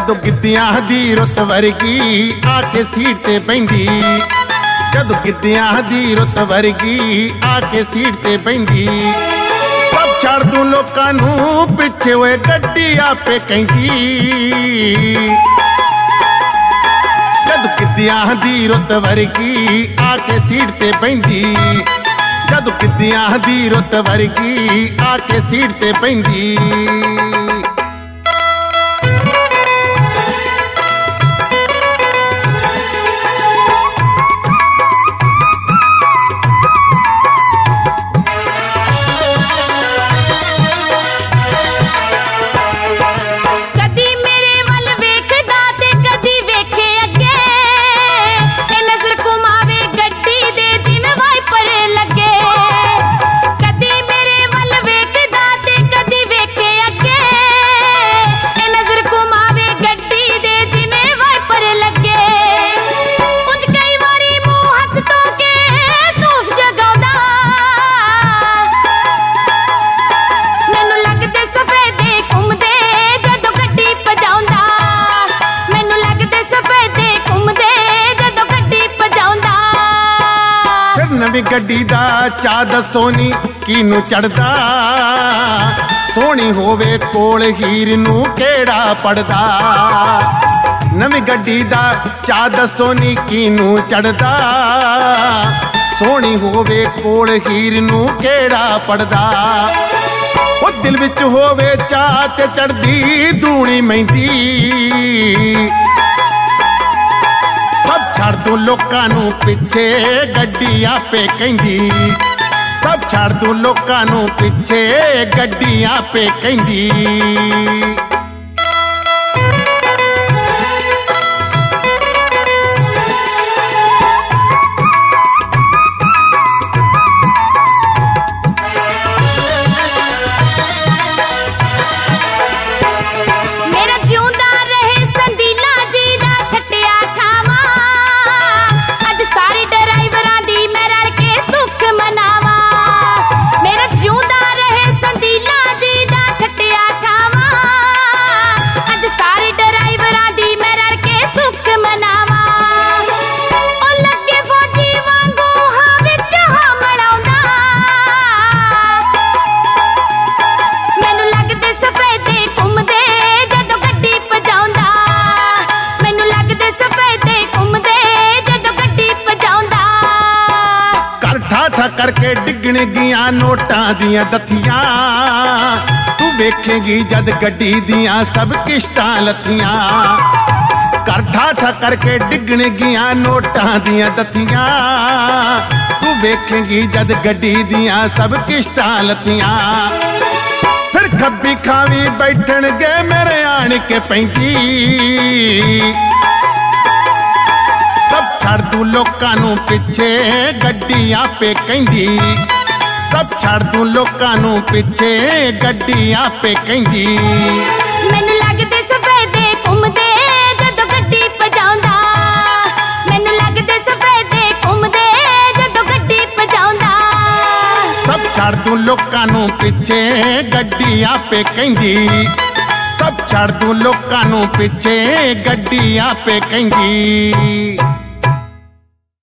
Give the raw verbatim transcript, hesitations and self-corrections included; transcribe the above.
जदों गिद्दियां दी रुत वर्गी आके सीट ते पैंदी, जदों गिद्दियां दी रुत वर्गी आके सीट ते पैंदी। सब छड़ दूं लोकां नूं पिछे होए गड्डी आपे कहंदी, जदों गिद्दियां दी रुत वर्गी आके सीट ते पैंदी, जदों गिद्दियां दी रुत वर्गी आके सीट ते पैंदी। नवी गड्डी दा चा दसो नी कीनू चढ़दा, सोहनी होवे कोल हीर नू केड़ा पड़दा। नवी गड्डी दा चा दसो नी कीनू चढ़दा, सोहनी होवे कोल हीर नू केड़ा पड़दा। ओ दिल विच होवे चा ते चढ़दी धूणी मैंदी, सब छड़ दूं लोकां नूं पिछे गड्डी आपे कहंदी, सब छड़ दूं लोकां नूं पिछे गड्डी आपे कहंदी। करके डिगण गियां नोटां दियां दथियां, तू वेखेगी जद गड्डी दियां सब किश्तां लथियां। कर ठाठा करके डिगण गियां नोटां दियां दथियां, तू वेखेगी जद गड्डी दियां सब किश्तां लथियां। फिर खब्बी खावी बैठण गए मेरे आण के पैंदी, सब छड़ दूं लोकां नूं पिछे गड्डी आपे कहंदी, सब छड़ दूं लोकां नूं पिछे गड्डी आपे कहंदी। मैनू लगदे सफेदे घुमदे जदों गड्डी भजाउंदा, मैनू लगदे सफेदे घुमदे जदों गड्डी भजाउंदा। सब छड़ दूं लोकां नूं पिछे गड्डी आपे कहंदी, सब छड़ दूं लोकां नूं पिछे गड्डी आपे कहंदी।